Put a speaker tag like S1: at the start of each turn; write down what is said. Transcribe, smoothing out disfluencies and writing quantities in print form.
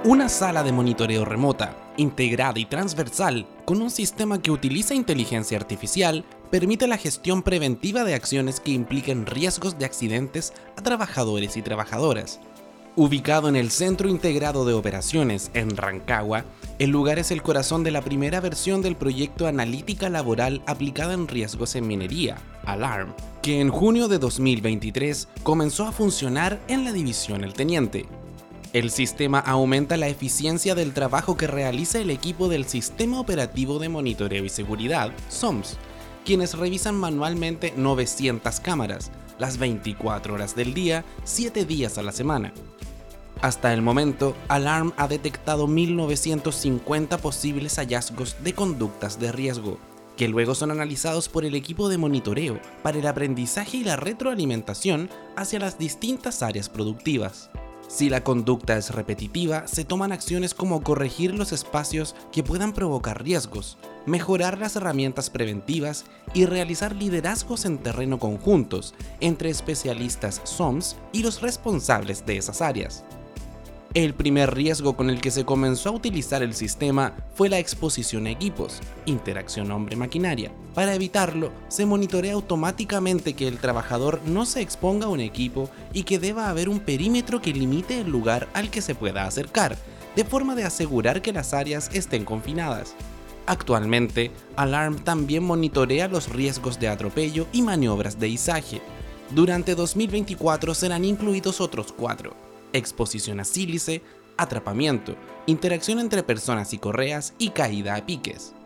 S1: Una sala de monitoreo remota, integrada y transversal, con un sistema que utiliza inteligencia artificial, permite la gestión preventiva de acciones que impliquen riesgos de accidentes a trabajadores y trabajadoras. Ubicado en el Centro Integrado de Operaciones en Rancagua, el lugar es el corazón de la primera versión del proyecto Analítica Laboral aplicada en riesgos en minería, ALARM, que en junio de 2023 comenzó a funcionar en la división El Teniente. El sistema aumenta la eficiencia del trabajo que realiza el equipo del Sistema Operativo de Monitoreo y Seguridad, SOMS, quienes revisan manualmente 900 cámaras, las 24 horas del día, 7 días a la semana. Hasta el momento, ALARM ha detectado 1950 posibles hallazgos de conductas de riesgo, que luego son analizados por el equipo de monitoreo para el aprendizaje y la retroalimentación hacia las distintas áreas productivas. Si la conducta es repetitiva, se toman acciones como corregir los espacios que puedan provocar riesgos, mejorar las herramientas preventivas y realizar liderazgos en terreno conjuntos entre especialistas SOMS y los responsables de esas áreas. El primer riesgo con el que se comenzó a utilizar el sistema fue la exposición a equipos, interacción hombre-maquinaria. Para evitarlo, se monitorea automáticamente que el trabajador no se exponga a un equipo y que deba haber un perímetro que limite el lugar al que se pueda acercar, de forma de asegurar que las áreas estén confinadas. Actualmente, ALARM también monitorea los riesgos de atropello y maniobras de izaje. Durante 2024 serán incluidos otros 4. Exposición a sílice, atrapamiento, interacción entre personas y correas y caída a piques.